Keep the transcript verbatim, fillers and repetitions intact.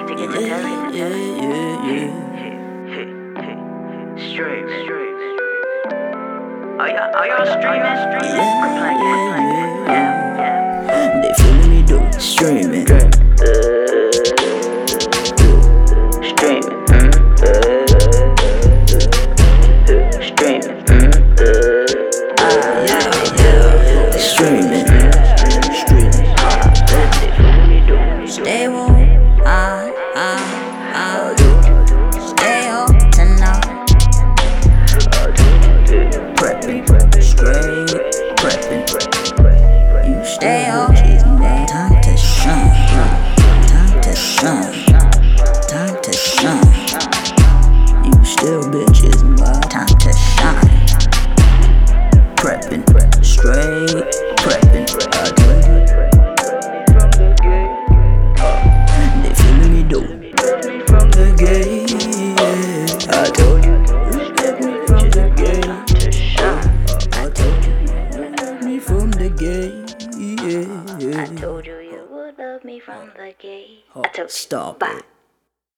yeah, yeah, yeah, yeah. Stream, stream. Are y'all, are y'all streaming? Streaming? Yeah, We're playing, we're playing. yeah, Yeah, They feeling me though, streaming. yeah. Streaming. Mm, streaming. Mm, Ah, yeah, yeah. Streaming. Streaming. Stay woke, ah, ah, ah. Stay up tonight. Prepping, straight prepping. You Stay still up. bitches, man. Time to shine. Time to shine. Time to shine. You still bitches, man. Time to shine. Prepping, straight prepping. I told you. They feeling me though. From the gate, yeah. I told you. You left me from the gate. I told you. You left me from the gate, yeah. I told you you would love me from the gate. Oh, I told you. stop Bye. it.